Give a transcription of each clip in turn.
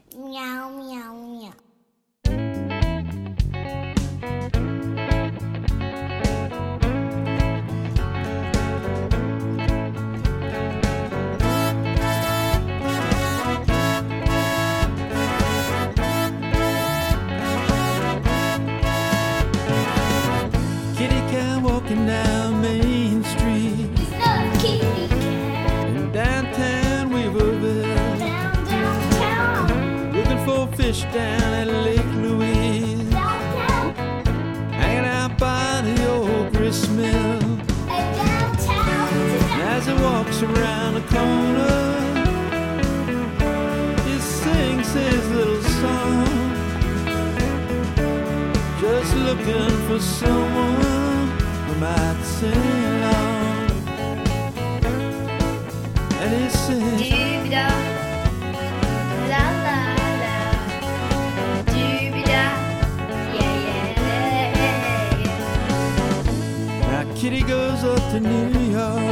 Meow, meow, meow. Kitty cat walking down Main Street The kitty cat. in downtown Weaverville, Downtown. looking for fish down at Lake Louise, Downtown. hanging out by the old grist mill. And downtown. And as he walks around the corner, he sings his little song, just looking for someone who might sing along. And he sings, Doo-ba-da, la-la-la, doo-ba-da, yeah. now Kitty goes up to New York,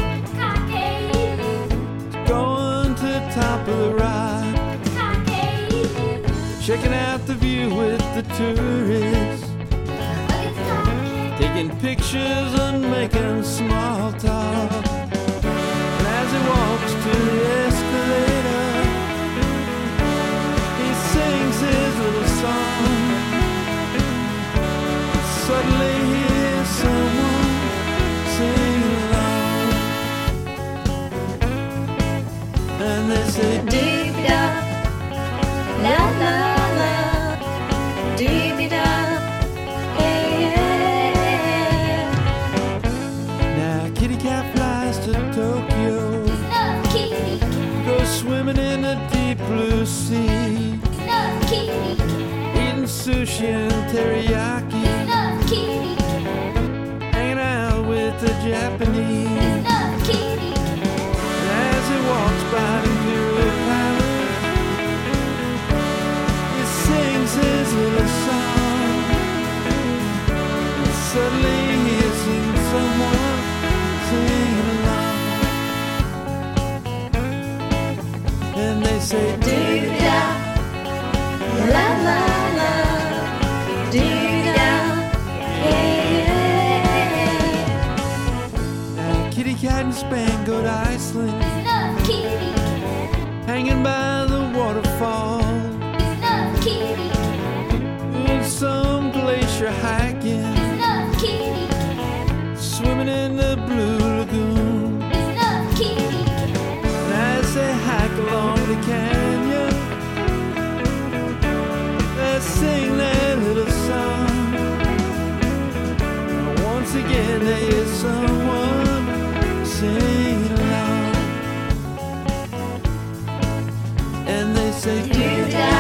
going to the top of the rock, checking out the view with the tourists, taking pictures and making small talk. And as he walks to the escalator, he sings his little song. Suddenly he hears someone sing along, and they say, Doo-ba-da, la-la-la, doo-ba-da, yeah. now Kitty cat flies to Tokyo, goes swimming in the deep blue sea, eating sushi and teriyaki, hanging out with the Japanese. And as he walks by the Imperial Palace, he sings his little song. And suddenly he sees someone singing along, and they say, Doo-ba-da, la-la-la, doo-ba-da, yeah. now Kitty cat in Spangled Iceland, hanging by the waterfall, in some glacier hiking, swimming in the blue lagoon. And as they hike along the canyon, they sing their little song. And once again they hear someone singing along, and they say, Doo-ba-da,